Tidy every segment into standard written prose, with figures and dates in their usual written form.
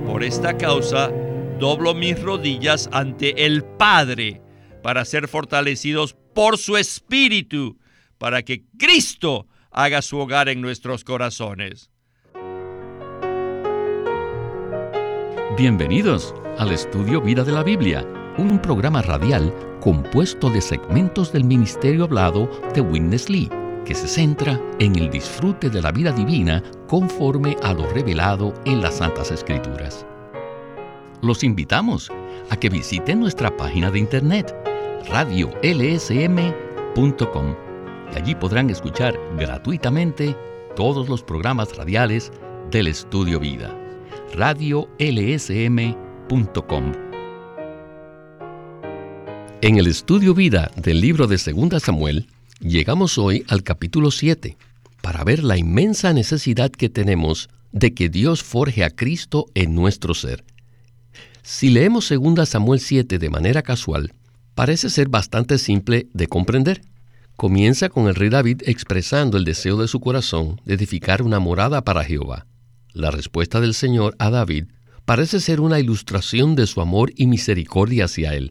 Por esta causa, doblo mis rodillas ante el Padre para ser fortalecidos por su Espíritu, para que Cristo haga su hogar en nuestros corazones. Bienvenidos al Estudio Vida de la Biblia, un programa radial compuesto de segmentos del ministerio hablado de Witness Lee, que se centra en el disfrute de la vida divina conforme a lo revelado en las Santas Escrituras. Los invitamos a que visiten nuestra página de internet, radiolsm.com, y allí podrán escuchar gratuitamente todos los programas radiales del Estudio Vida. radiolsm.com. En el Estudio Vida del libro de 2 Samuel, llegamos hoy al capítulo 7 para ver la inmensa necesidad que tenemos de que Dios forje a Cristo en nuestro ser. Si leemos 2 Samuel 7 de manera casual, parece ser bastante simple de comprender. Comienza con el rey David expresando el deseo de su corazón de edificar una morada para Jehová. La respuesta del Señor a David parece ser una ilustración de su amor y misericordia hacia él.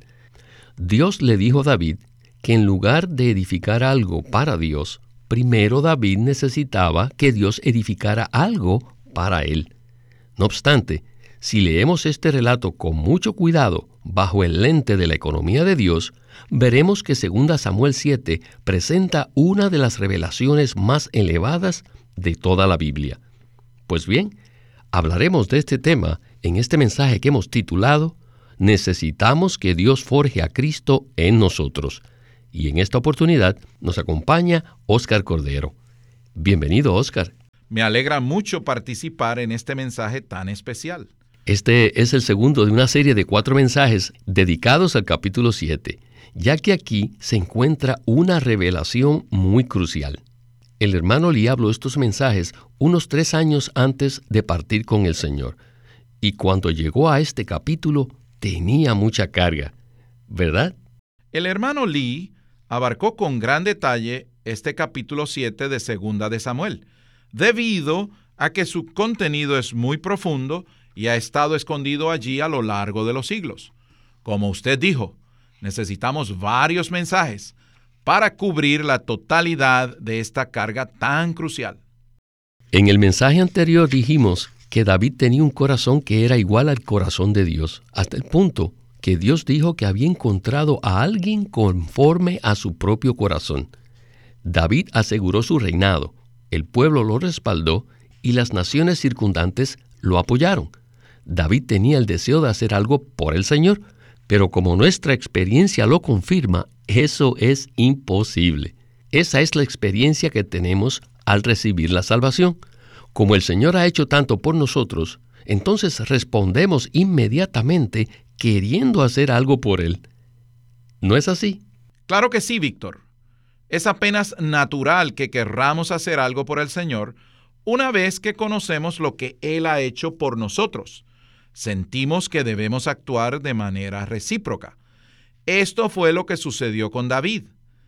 Dios le dijo a David que en lugar de edificar algo para Dios, primero David necesitaba que Dios edificara algo para él. No obstante, si leemos este relato con mucho cuidado bajo el lente de la economía de Dios, veremos que 2 Samuel 7 presenta una de las revelaciones más elevadas de toda la Biblia. Pues bien, hablaremos de este tema en este mensaje que hemos titulado Necesitamos que Dios forje a Cristo en nosotros. Y en esta oportunidad nos acompaña Óscar Cordero. Bienvenido, Óscar. Me alegra mucho participar en este mensaje tan especial. Este es el segundo de una serie de 4 mensajes dedicados al capítulo 7, ya que aquí se encuentra una revelación muy crucial. El hermano Lee habló estos mensajes unos 3 años antes de partir con el Señor, y cuando llegó a este capítulo tenía mucha carga, ¿verdad? El hermano Lee abarcó con gran detalle este capítulo 7 de 2 de Samuel, debido a que su contenido es muy profundo y ha estado escondido allí a lo largo de los siglos. Como usted dijo, necesitamos varios mensajes para cubrir la totalidad de esta carga tan crucial. En el mensaje anterior dijimos que David tenía un corazón que era igual al corazón de Dios, hasta el punto que Dios dijo que había encontrado a alguien conforme a su propio corazón. David aseguró su reinado, el pueblo lo respaldó y las naciones circundantes lo apoyaron. David tenía el deseo de hacer algo por el Señor, pero como nuestra experiencia lo confirma, eso es imposible. Esa es la experiencia que tenemos al recibir la salvación. Como el Señor ha hecho tanto por nosotros, entonces respondemos inmediatamente queriendo hacer algo por Él. ¿No es así? Claro que sí, Víctor. Es apenas natural que querramos hacer algo por el Señor una vez que conocemos lo que Él ha hecho por nosotros. Sentimos que debemos actuar de manera recíproca. Esto fue lo que sucedió con David.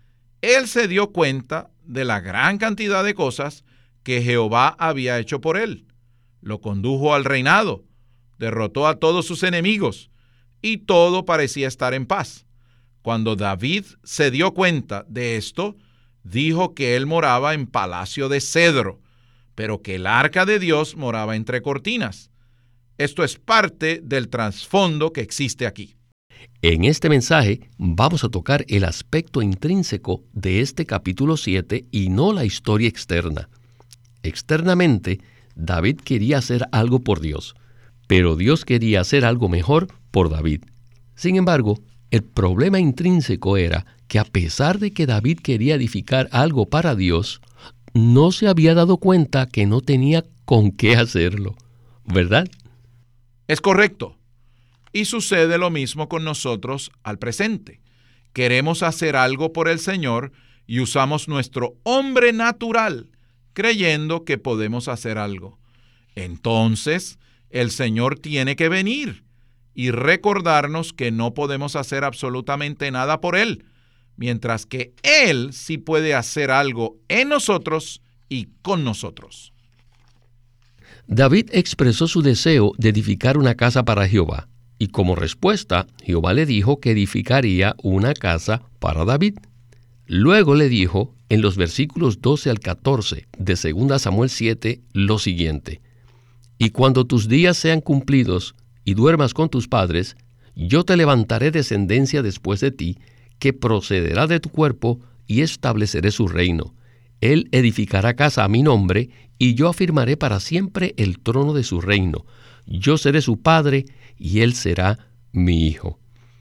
Él se dio cuenta de la gran cantidad de cosas que Jehová había hecho por él. Lo condujo al reinado, derrotó a todos sus enemigos, y todo parecía estar en paz. Cuando David se dio cuenta de esto, dijo que él moraba en palacio de cedro, pero que el arca de Dios moraba entre cortinas. Esto es parte del trasfondo que existe aquí. En este mensaje vamos a tocar el aspecto intrínseco de este capítulo 7 y no la historia externa. Externamente, David quería hacer algo por Dios, pero Dios quería hacer algo mejor por David. Sin embargo, el problema intrínseco era que a pesar de que David quería edificar algo para Dios, no se había dado cuenta que no tenía con qué hacerlo, ¿verdad? Es correcto. Y sucede lo mismo con nosotros al presente. Queremos hacer algo por el Señor y usamos nuestro hombre natural, creyendo que podemos hacer algo. Entonces, el Señor tiene que venir y recordarnos que no podemos hacer absolutamente nada por Él, mientras que Él sí puede hacer algo en nosotros y con nosotros. David expresó su deseo de edificar una casa para Jehová, y como respuesta, Jehová le dijo que edificaría una casa para David. Luego le dijo, en los versículos 12 al 14 de 2 Samuel 7, lo siguiente: «Y cuando tus días sean cumplidos y duermas con tus padres, yo te levantaré descendencia después de ti, que procederá de tu cuerpo, y estableceré su reino. Él edificará casa a mi nombre, y yo afirmaré para siempre el trono de su reino. Yo seré su padre, y él será mi hijo».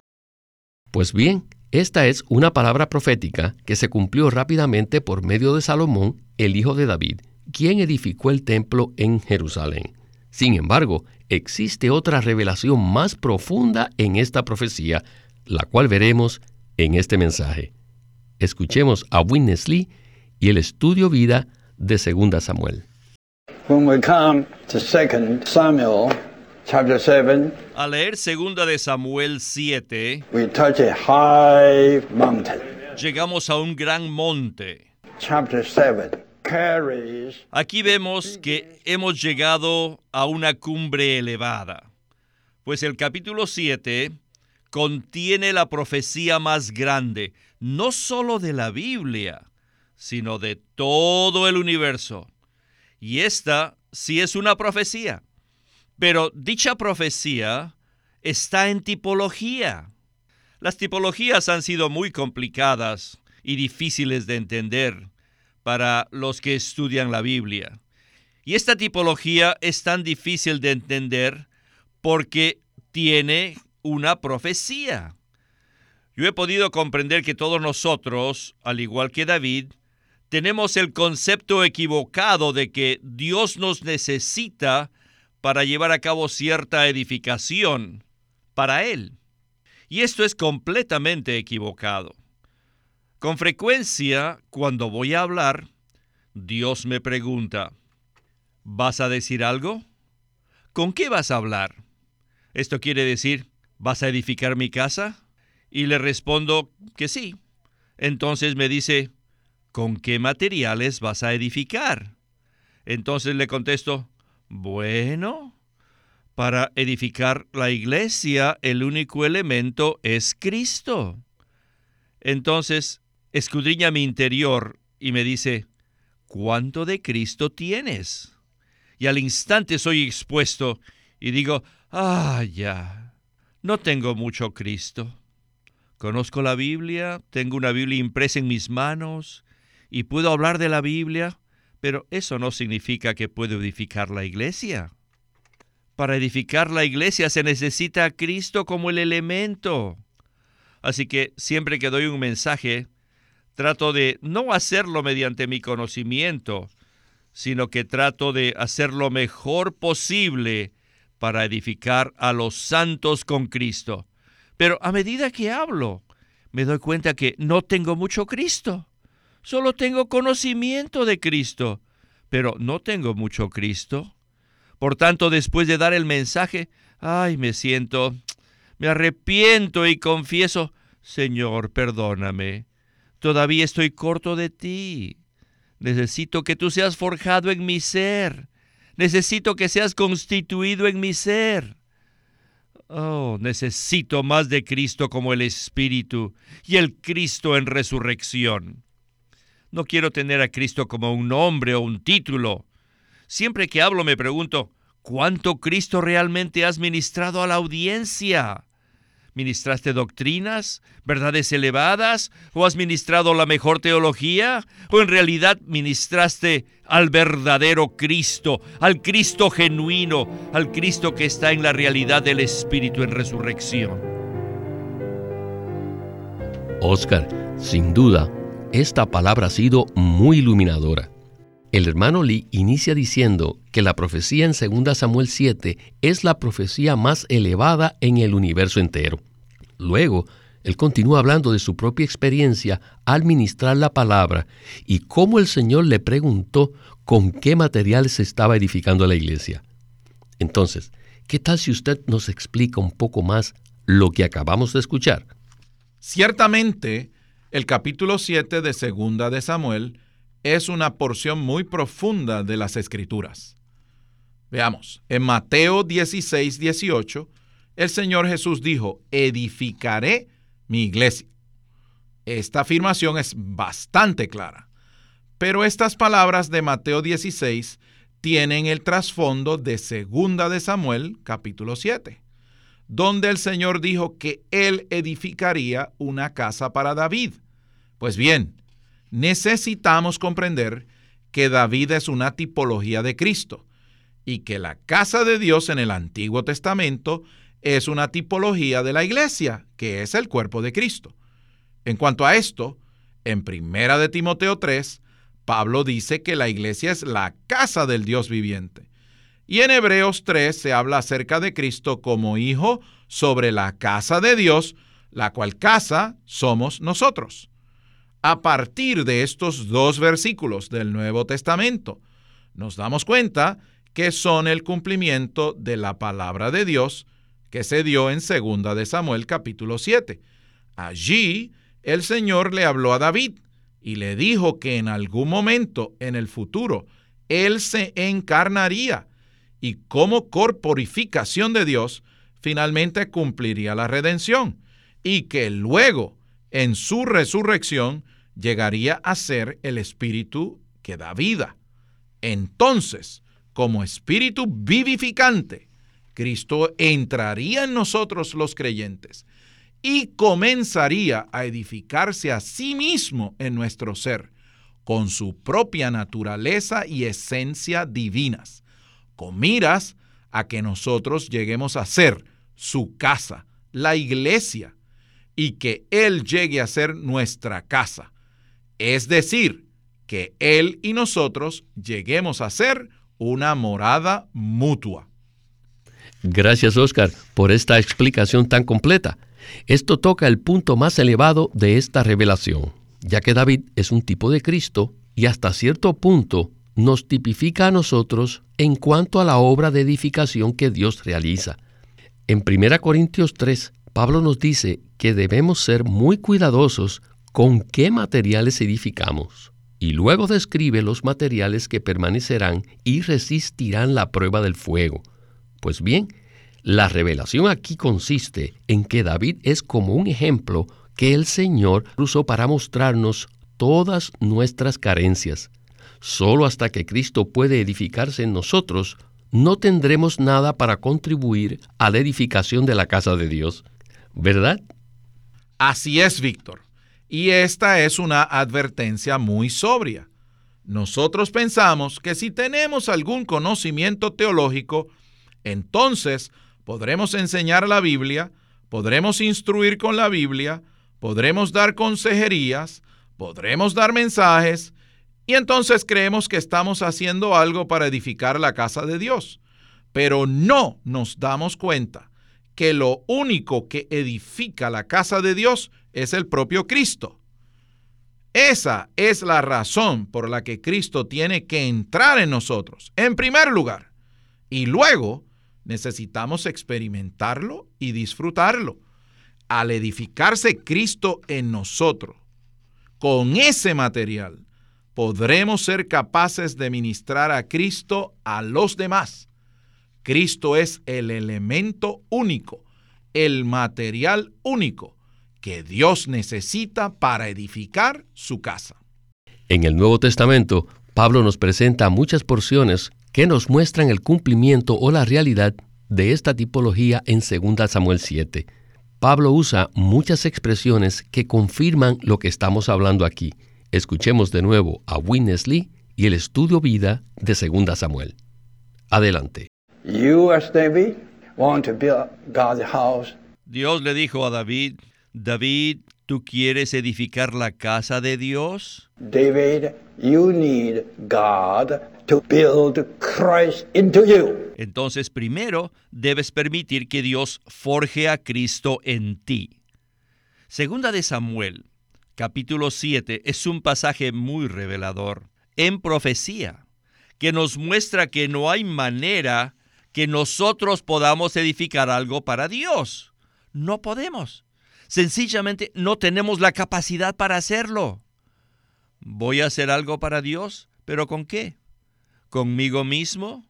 Pues bien, esta es una palabra profética que se cumplió rápidamente por medio de Salomón, el hijo de David, quien edificó el templo en Jerusalén. Sin embargo, existe otra revelación más profunda en esta profecía, la cual veremos en este mensaje. Escuchemos a Witness Lee y el estudio vida de 2 Samuel. When we come to 2 Samuel chapter 7, Al leer 2 de Samuel 7, we touch a high mountain. llegamos a un gran monte. Chapter 7 carries Aquí vemos que hemos llegado a una cumbre elevada, pues el capítulo 7 contiene la profecía más grande, no solo de la Biblia, sino de todo el universo. Y esta sí es una profecía, pero dicha profecía está en tipología. Las tipologías han sido muy complicadas y difíciles de entender para los que estudian la Biblia. Y esta tipología es tan difícil de entender porque tiene una profecía. Yo he podido comprender que todos nosotros, al igual que David, tenemos el concepto equivocado de que Dios nos necesita para llevar a cabo cierta edificación para Él. Y esto es completamente equivocado. Con frecuencia, cuando voy a hablar, Dios me pregunta, ¿vas a decir algo? ¿Con qué vas a hablar? Esto quiere decir, ¿vas a edificar mi casa? Y le respondo que sí. Entonces me dice, ¿con qué materiales vas a edificar? Entonces le contesto, bueno, para edificar la iglesia, el único elemento es Cristo. Entonces, escudriña mi interior y me dice, ¿cuánto de Cristo tienes? Y al instante soy expuesto y digo, ya, no tengo mucho Cristo. Conozco la Biblia, tengo una Biblia impresa en mis manos y puedo hablar de la Biblia, pero eso no significa que puedo edificar la iglesia. Para edificar la iglesia se necesita a Cristo como el elemento. Así que siempre que doy un mensaje, trato de no hacerlo mediante mi conocimiento, sino que trato de hacer lo mejor posible para edificar a los santos con Cristo. Pero a medida que hablo, me doy cuenta que no tengo mucho Cristo. Solo tengo conocimiento de Cristo, pero no tengo mucho Cristo. Por tanto, después de dar el mensaje, me arrepiento y confieso, Señor, perdóname. Todavía estoy corto de ti. Necesito que tú seas forjado en mi ser. Necesito que seas constituido en mi ser. Necesito más de Cristo como el Espíritu y el Cristo en resurrección. No quiero tener a Cristo como un nombre o un título. Siempre que hablo me pregunto, ¿cuánto Cristo realmente has ministrado a la audiencia? ¿Ministraste doctrinas, verdades elevadas? ¿O has ministrado la mejor teología? ¿O en realidad ministraste al verdadero Cristo, al Cristo genuino, al Cristo que está en la realidad del Espíritu en resurrección? Oscar, sin duda, esta palabra ha sido muy iluminadora. El hermano Lee inicia diciendo que la profecía en 2 Samuel 7 es la profecía más elevada en el universo entero. Luego, él continúa hablando de su propia experiencia al ministrar la palabra y cómo el Señor le preguntó con qué material se estaba edificando la iglesia. Entonces, ¿qué tal si usted nos explica un poco más lo que acabamos de escuchar? Ciertamente, el capítulo 7 de 2 de Samuel es una porción muy profunda de las Escrituras. Veamos, en Mateo 16, 18, el Señor Jesús dijo, edificaré mi iglesia. Esta afirmación es bastante clara, pero estas palabras de Mateo 16 tienen el trasfondo de 2 de Samuel, capítulo 7, donde el Señor dijo que Él edificaría una casa para David. Pues bien, necesitamos comprender que David es una tipología de Cristo y que la casa de Dios en el Antiguo Testamento es una tipología de la iglesia, que es el cuerpo de Cristo. En cuanto a esto, en 1 de Timoteo 3, Pablo dice que la iglesia es la casa del Dios viviente. Y en Hebreos 3 se habla acerca de Cristo como hijo sobre la casa de Dios, la cual casa somos nosotros. A partir de estos 2 versículos del Nuevo Testamento, nos damos cuenta que son el cumplimiento de la palabra de Dios que se dio en 2 de Samuel capítulo 7. Allí el Señor le habló a David y le dijo que en algún momento en el futuro Él se encarnaría y como corporificación de Dios finalmente cumpliría la redención y que luego en su resurrección llegaría a ser el Espíritu que da vida. Entonces, como Espíritu vivificante, Cristo entraría en nosotros los creyentes y comenzaría a edificarse a sí mismo en nuestro ser, con su propia naturaleza y esencia divinas, con miras a que nosotros lleguemos a ser su casa, la iglesia, y que Él llegue a ser nuestra casa. Es decir, que Él y nosotros lleguemos a ser una morada mutua. Gracias, Oscar, por esta explicación tan completa. Esto toca el punto más elevado de esta revelación, ya que David es un tipo de Cristo y hasta cierto punto nos tipifica a nosotros en cuanto a la obra de edificación que Dios realiza. En 1 Corintios 3, Pablo nos dice que debemos ser muy cuidadosos con qué materiales edificamos, y luego describe los materiales que permanecerán y resistirán la prueba del fuego. Pues bien, la revelación aquí consiste en que David es como un ejemplo que el Señor usó para mostrarnos todas nuestras carencias. Solo hasta que Cristo puede edificarse en nosotros, no tendremos nada para contribuir a la edificación de la casa de Dios. ¿Verdad? Así es, Víctor. Y esta es una advertencia muy sobria. Nosotros pensamos que si tenemos algún conocimiento teológico, entonces podremos enseñar la Biblia, podremos instruir con la Biblia, podremos dar consejerías, podremos dar mensajes, y entonces creemos que estamos haciendo algo para edificar la casa de Dios. Pero no nos damos cuenta que lo único que edifica la casa de Dios es el propio Cristo. Esa es la razón por la que Cristo tiene que entrar en nosotros, en primer lugar, y luego necesitamos experimentarlo y disfrutarlo. Al edificarse Cristo en nosotros, con ese material, podremos ser capaces de ministrar a Cristo a los demás. Cristo es el elemento único, el material único que Dios necesita para edificar su casa. En el Nuevo Testamento, Pablo nos presenta muchas porciones que nos muestran el cumplimiento o la realidad de esta tipología en 2 Samuel 7. Pablo usa muchas expresiones que confirman lo que estamos hablando aquí. Escuchemos de nuevo a Witness Lee y el estudio vida de 2 Samuel. Adelante. You, as David, want to build God's house. Dios le dijo a David, David, ¿tú quieres edificar la casa de Dios? David, you need God to build Christ into you. Entonces, primero, debes permitir que Dios forje a Cristo en ti. 2 de Samuel, capítulo 7, es un pasaje muy revelador, en profecía, que nos muestra que no hay manera que nosotros podamos edificar algo para Dios. No podemos. Sencillamente no tenemos la capacidad para hacerlo. Voy a hacer algo para Dios, ¿pero con qué? ¿Conmigo mismo?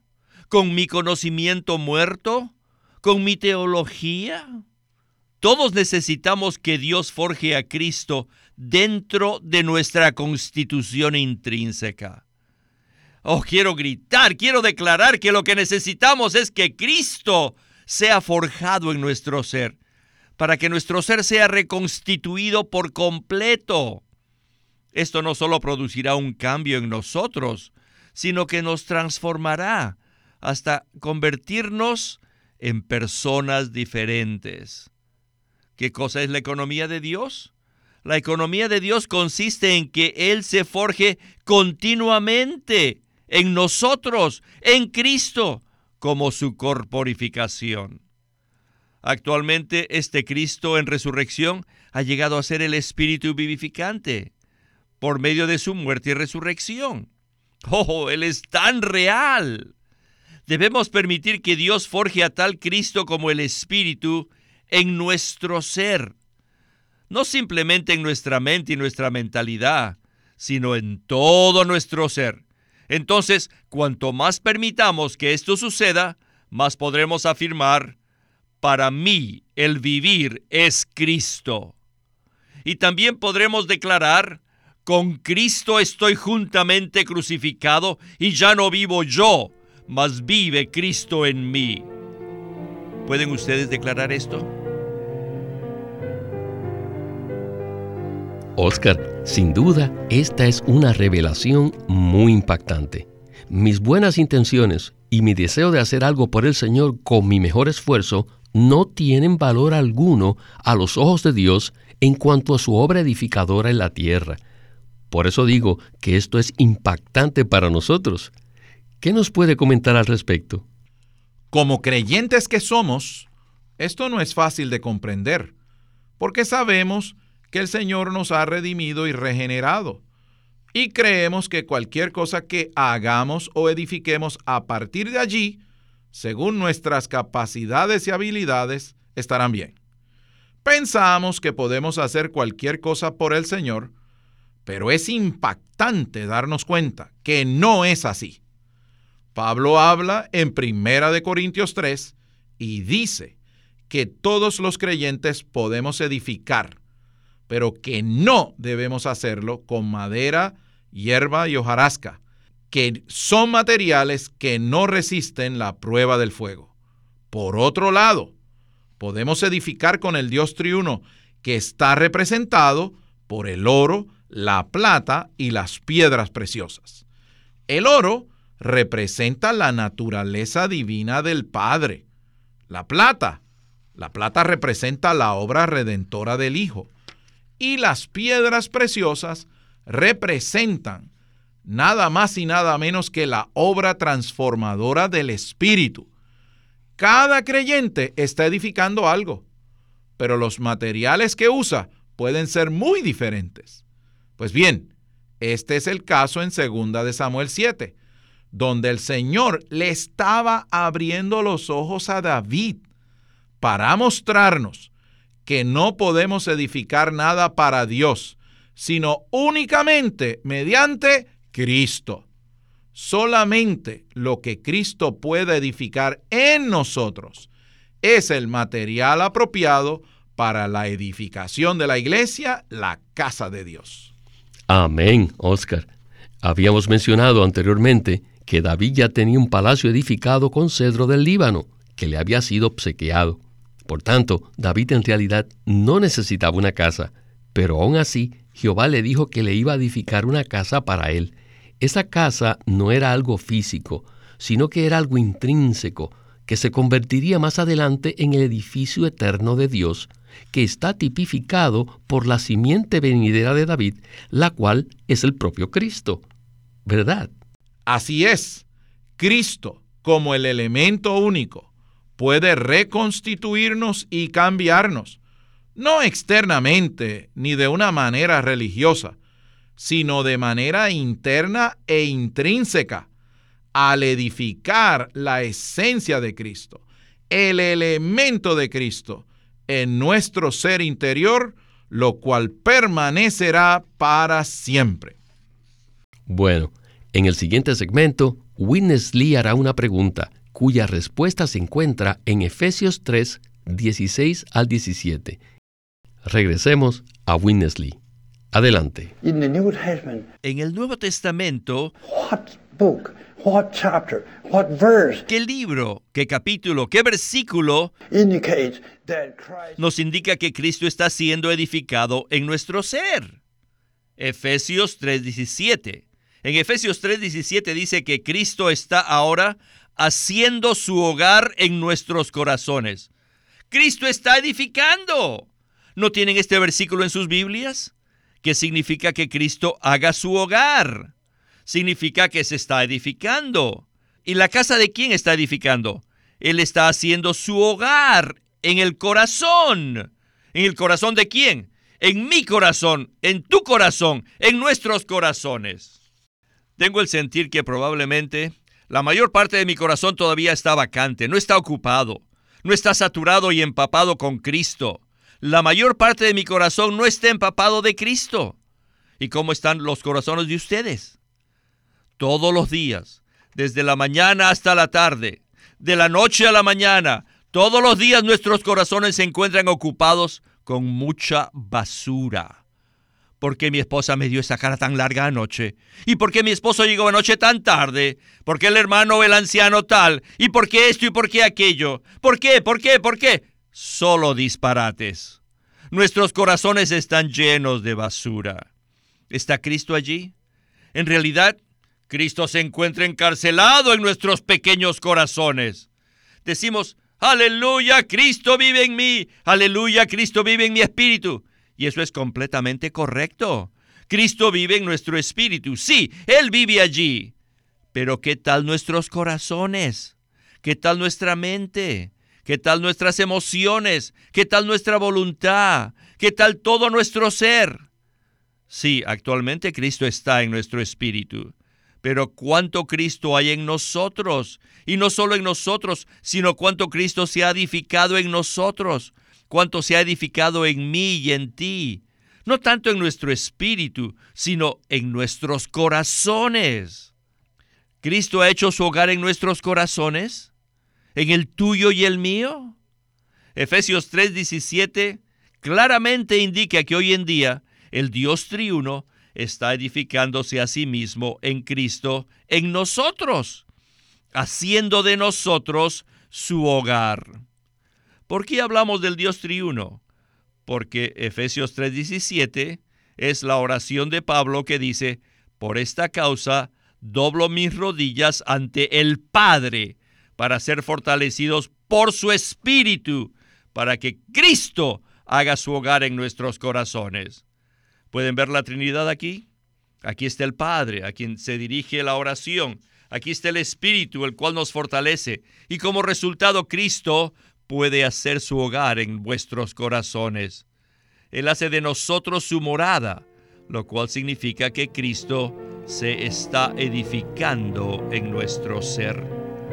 ¿Con mi conocimiento muerto? ¿Con mi teología? Todos necesitamos que Dios forje a Cristo dentro de nuestra constitución intrínseca. Oh, quiero gritar, quiero declarar que lo que necesitamos es que Cristo sea forjado en nuestro ser, para que nuestro ser sea reconstituido por completo. Esto no solo producirá un cambio en nosotros, sino que nos transformará hasta convertirnos en personas diferentes. ¿Qué cosa es la economía de Dios? La economía de Dios consiste en que Él se forje continuamente en nosotros, en Cristo, como su corporificación. Actualmente, este Cristo en resurrección ha llegado a ser el Espíritu vivificante por medio de su muerte y resurrección. ¡Oh, Él es tan real! Debemos permitir que Dios forje a tal Cristo como el Espíritu en nuestro ser. No simplemente en nuestra mente y nuestra mentalidad, sino en todo nuestro ser. Entonces, cuanto más permitamos que esto suceda, más podremos afirmar: para mí el vivir es Cristo. Y también podremos declarar: con Cristo estoy juntamente crucificado y ya no vivo yo, mas vive Cristo en mí. ¿Pueden ustedes declarar esto? Oscar, sin duda, esta es una revelación muy impactante. Mis buenas intenciones y mi deseo de hacer algo por el Señor con mi mejor esfuerzo no tienen valor alguno a los ojos de Dios en cuanto a su obra edificadora en la tierra. Por eso digo que esto es impactante para nosotros. ¿Qué nos puede comentar al respecto? Como creyentes que somos, esto no es fácil de comprender, porque sabemos que el Señor nos ha redimido y regenerado, y creemos que cualquier cosa que hagamos o edifiquemos a partir de allí, según nuestras capacidades y habilidades, estarán bien. Pensamos que podemos hacer cualquier cosa por el Señor, pero es impactante darnos cuenta que no es así. Pablo habla en 1 Corintios 3 y dice que todos los creyentes podemos edificar, pero que no debemos hacerlo con madera, hierba y hojarasca, que son materiales que no resisten la prueba del fuego. Por otro lado, podemos edificar con el Dios triuno, que está representado por el oro, la plata y las piedras preciosas. El oro representa la naturaleza divina del Padre. La plata representa la obra redentora del Hijo. Y las piedras preciosas representan nada más y nada menos que la obra transformadora del Espíritu. Cada creyente está edificando algo, pero los materiales que usa pueden ser muy diferentes. Pues bien, este es el caso en 2 Samuel 7, donde el Señor le estaba abriendo los ojos a David para mostrarnos que no podemos edificar nada para Dios, sino únicamente mediante Cristo. Solamente lo que Cristo puede edificar en nosotros es el material apropiado para la edificación de la iglesia, la casa de Dios. Amén, Oscar. Habíamos mencionado anteriormente que David ya tenía un palacio edificado con cedro del Líbano, que le había sido obsequiado. Por tanto, David en realidad no necesitaba una casa, pero aún así Jehová le dijo que le iba a edificar una casa para él. Esa casa no era algo físico, sino que era algo intrínseco, que se convertiría más adelante en el edificio eterno de Dios, que está tipificado por la simiente venidera de David, la cual es el propio Cristo. ¿Verdad? Así es. Cristo, como el elemento único, puede reconstituirnos y cambiarnos, no externamente ni de una manera religiosa, sino de manera interna e intrínseca, al edificar la esencia de Cristo, el elemento de Cristo, en nuestro ser interior, lo cual permanecerá para siempre. Bueno, en el siguiente segmento, Witness Lee hará una pregunta cuya respuesta se encuentra en Efesios 3, 16 al 17. Regresemos a Witness Lee. Adelante. In the New Testament, En el Nuevo Testamento, what book, what chapter, what verse ¿qué libro, qué capítulo, qué versículo indicates that Christ nos indica que Cristo está siendo edificado en nuestro ser? Efesios 3:17. En Efesios 3:17 dice que Cristo está ahora haciendo su hogar en nuestros corazones. Cristo está edificando. ¿No tienen este versículo en sus Biblias? ¿Qué significa que Cristo haga su hogar? Significa que se está edificando. ¿Y la casa de quién está edificando? Él está haciendo su hogar en el corazón. ¿En el corazón de quién? En mi corazón, en tu corazón, en nuestros corazones. Tengo el sentir que probablemente la mayor parte de mi corazón todavía está vacante, no está ocupado, no está saturado y empapado con Cristo. La mayor parte de mi corazón no está empapado de Cristo. ¿Y cómo están los corazones de ustedes? Todos los días, desde la mañana hasta la tarde, de la noche a la mañana, todos los días nuestros corazones se encuentran ocupados con mucha basura. ¿Por qué mi esposa me dio esa cara tan larga anoche? ¿Y por qué mi esposo llegó anoche tan tarde? ¿Por qué el hermano o el anciano tal? ¿Y por qué esto y por qué aquello? ¿Por qué? ¿Por qué? ¿Por qué? Solo disparates. Nuestros corazones están llenos de basura. ¿Está Cristo allí? En realidad, Cristo se encuentra encarcelado en nuestros pequeños corazones. Decimos, aleluya, Cristo vive en mí. Aleluya, Cristo vive en mi espíritu. Y eso es completamente correcto. Cristo vive en nuestro espíritu. Sí, Él vive allí. Pero ¿qué tal nuestros corazones? ¿Qué tal nuestra mente? ¿Qué tal nuestras emociones? ¿Qué tal nuestra voluntad? ¿Qué tal todo nuestro ser? Sí, actualmente Cristo está en nuestro espíritu. Pero ¿cuánto Cristo hay en nosotros? Y no solo en nosotros, sino cuánto Cristo se ha edificado en nosotros. Cuánto se ha edificado en mí y en ti. No tanto en nuestro espíritu, sino en nuestros corazones. ¿Cristo ha hecho su hogar en nuestros corazones? ¿En el tuyo y el mío? Efesios 3:17 claramente indica que hoy en día el Dios triuno está edificándose a sí mismo en Cristo, en nosotros, haciendo de nosotros su hogar. ¿Por qué hablamos del Dios triuno? Porque Efesios 3:17 es la oración de Pablo que dice, por esta causa doblo mis rodillas ante el Padre para ser fortalecidos por su Espíritu, para que Cristo haga su hogar en nuestros corazones. ¿Pueden ver la Trinidad aquí? Aquí está el Padre, a quien se dirige la oración. Aquí está el Espíritu, el cual nos fortalece. Y como resultado, Cristo puede hacer su hogar en vuestros corazones. Él hace de nosotros su morada, lo cual significa que Cristo se está edificando en nuestro ser.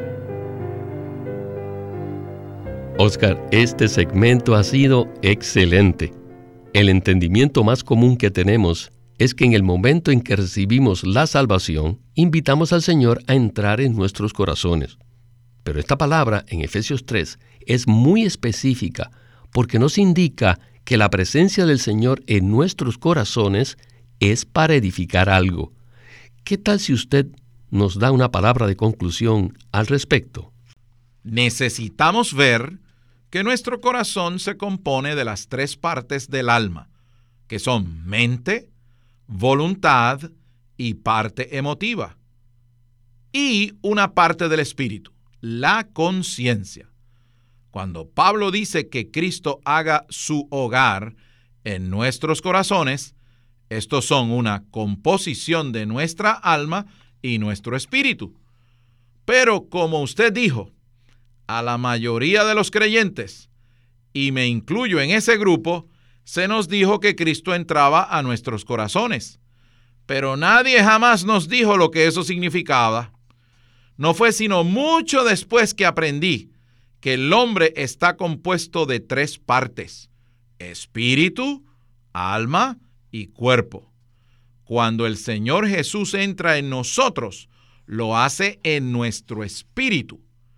Oscar, este segmento ha sido excelente. El entendimiento más común que tenemos es que en el momento en que recibimos la salvación, invitamos al Señor a entrar en nuestros corazones. Pero esta palabra en Efesios 3 es muy específica porque nos indica que la presencia del Señor en nuestros corazones es para edificar algo. ¿Qué tal si usted nos da una palabra de conclusión al respecto? Necesitamos ver que nuestro corazón se compone de las tres partes del alma, que son mente, voluntad y parte emotiva, y una parte del espíritu, la conciencia. Cuando Pablo dice que Cristo haga su hogar en nuestros corazones, estos son una composición de nuestra alma y nuestro espíritu. Pero como usted dijo, a la mayoría de los creyentes, y me incluyo en ese grupo, se nos dijo que Cristo entraba a nuestros corazones. Pero nadie jamás nos dijo lo que eso significaba. No fue sino mucho después que aprendí que el hombre está compuesto de tres partes: espíritu, alma y cuerpo. Cuando el Señor Jesús entra en nosotros, lo hace en nuestro espíritu.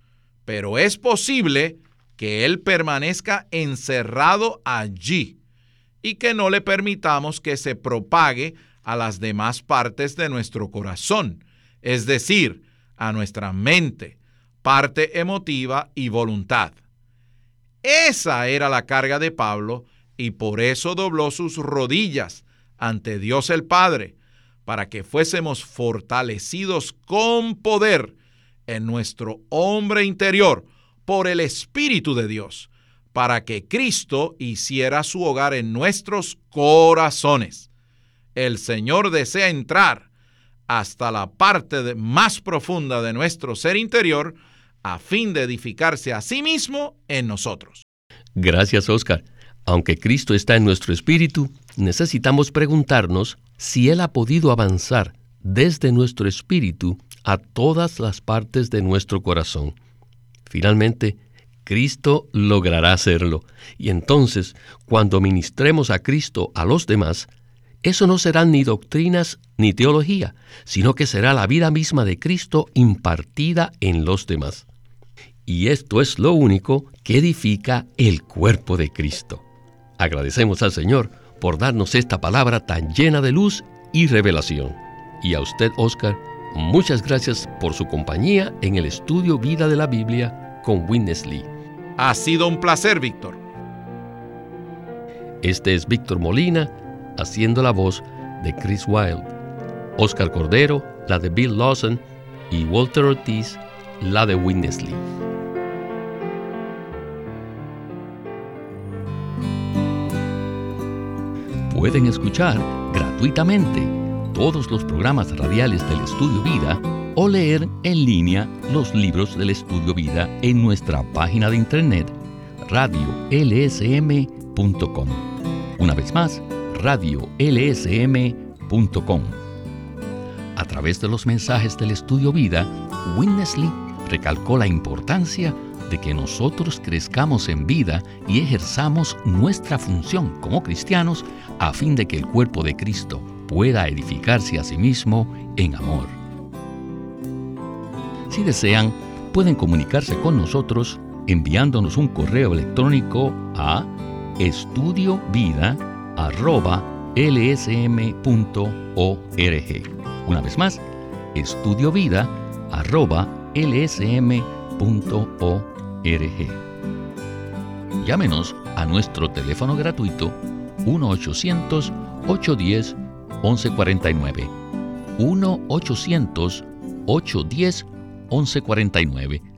pero es posible que Él permanezca encerrado allí y que no le permitamos que se propague a las demás partes de nuestro corazón, es decir, a nuestra mente, parte emotiva y voluntad. Esa era la carga de Pablo y por eso dobló sus rodillas ante Dios el Padre, para que fuésemos fortalecidos con poder en nuestro hombre interior por el Espíritu de Dios, para que Cristo hiciera su hogar en nuestros corazones. El Señor desea entrar hasta la parte más profunda de nuestro ser interior a fin de edificarse a sí mismo en nosotros. Gracias, Oscar. Aunque Cristo está en nuestro espíritu, necesitamos preguntarnos si Él ha podido avanzar desde nuestro espíritu a todas las partes de nuestro corazón. Finalmente, Cristo logrará hacerlo. Y entonces, cuando ministremos a Cristo a los demás, eso no serán ni doctrinas ni teología, sino que será la vida misma de Cristo impartida en los demás. Y esto es lo único que edifica el cuerpo de Cristo. Agradecemos al Señor por darnos esta palabra tan llena de luz y revelación. Y a usted, Oscar, muchas gracias por su compañía en el estudio Vida de la Biblia con Witness Lee. Ha sido un placer, Víctor. Este es Víctor Molina, haciendo la voz de Chris Wilde, Oscar Cordero, la de Bill Lawson, y Walter Ortiz, la de Witness Lee. Pueden escuchar gratuitamente todos los programas radiales del Estudio Vida o leer en línea los libros del Estudio Vida en nuestra página de internet radiolsm.com. Una vez más, radiolsm.com. A través de los mensajes del Estudio Vida, Witness Lee recalcó la importancia de que nosotros crezcamos en vida y ejerzamos nuestra función como cristianos a fin de que el cuerpo de Cristo pueda edificarse a sí mismo en amor. Si desean, pueden comunicarse con nosotros enviándonos un correo electrónico a estudiovida@lsm.org. Una vez más, estudiovida@lsm.org. Llámenos a nuestro teléfono gratuito 1-800-810-1149. 1-800-810-1149.